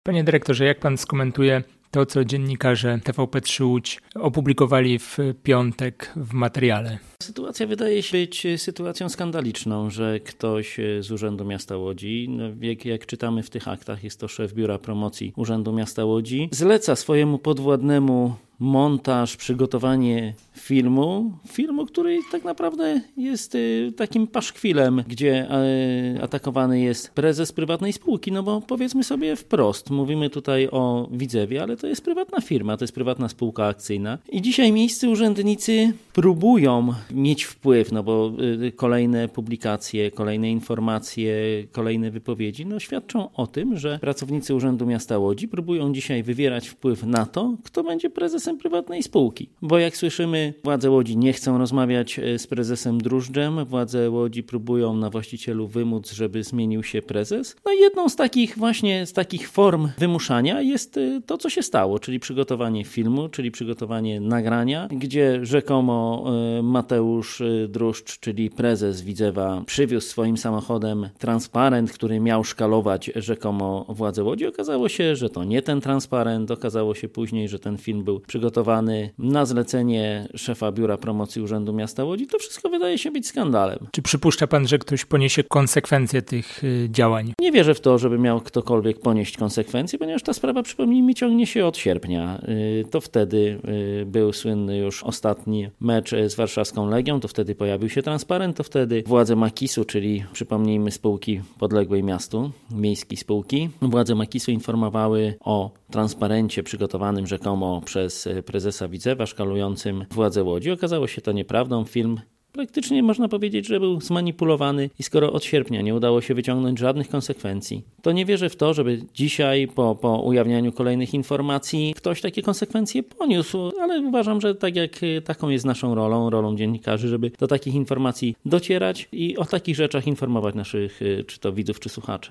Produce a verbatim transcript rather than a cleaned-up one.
Panie dyrektorze, jak pan skomentuje to, co dziennikarze T V P trzy Łódź opublikowali w piątek w materiale? Sytuacja wydaje się być sytuacją skandaliczną, że ktoś z Urzędu Miasta Łodzi, no jak, jak czytamy w tych aktach, jest to szef Biura Promocji Urzędu Miasta Łodzi, zleca swojemu podwładnemu montaż, przygotowanie filmu, filmu, który tak naprawdę jest takim paszkwilem, gdzie atakowany jest prezes prywatnej spółki, no bo powiedzmy sobie wprost, mówimy tutaj o Widzewie, ale to jest prywatna firma, to jest prywatna spółka akcyjna i dzisiaj miejscy urzędnicy próbują mieć wpływ, no bo kolejne publikacje, kolejne informacje, kolejne wypowiedzi, no świadczą o tym, że pracownicy Urzędu Miasta Łodzi próbują dzisiaj wywierać wpływ na to, kto będzie prezesem prywatnej spółki. Bo jak słyszymy, władze Łodzi nie chcą rozmawiać z prezesem Drużdżem, władze Łodzi próbują na właścicielu wymóc, żeby zmienił się prezes. No i jedną z takich właśnie, z takich form wymuszania jest to, co się stało, czyli przygotowanie filmu, czyli przygotowanie nagrania, gdzie rzekomo Mateusz Drużdż, czyli prezes Widzewa, przywiózł swoim samochodem transparent, który miał szkalować rzekomo władze Łodzi. Okazało się, że to nie ten transparent, okazało się później, że ten film był przygotowany na zlecenie szefa Biura Promocji Urzędu Miasta Łodzi. To wszystko wydaje się być skandalem. Czy przypuszcza pan, że ktoś poniesie konsekwencje tych y, działań? Nie wierzę w to, żeby miał ktokolwiek ponieść konsekwencje, ponieważ ta sprawa, przypomnijmy, ciągnie się od sierpnia. Y, to wtedy y, był słynny już ostatni mecz z warszawską Legią, to wtedy pojawił się transparent, to wtedy władze Makisu, czyli przypomnijmy spółki podległej miastu, miejskiej spółki, władze Makisu informowały o transparencie przygotowanym rzekomo przez prezesa Widzewa szkalującym władze Łodzi. Okazało się to nieprawdą. Film praktycznie można powiedzieć, że był zmanipulowany i skoro od sierpnia nie udało się wyciągnąć żadnych konsekwencji, to nie wierzę w to, żeby dzisiaj po, po ujawnianiu kolejnych informacji ktoś takie konsekwencje poniósł, ale uważam, że tak jak taką jest naszą rolą, rolą dziennikarzy, żeby do takich informacji docierać i o takich rzeczach informować naszych czy to widzów, czy słuchaczy.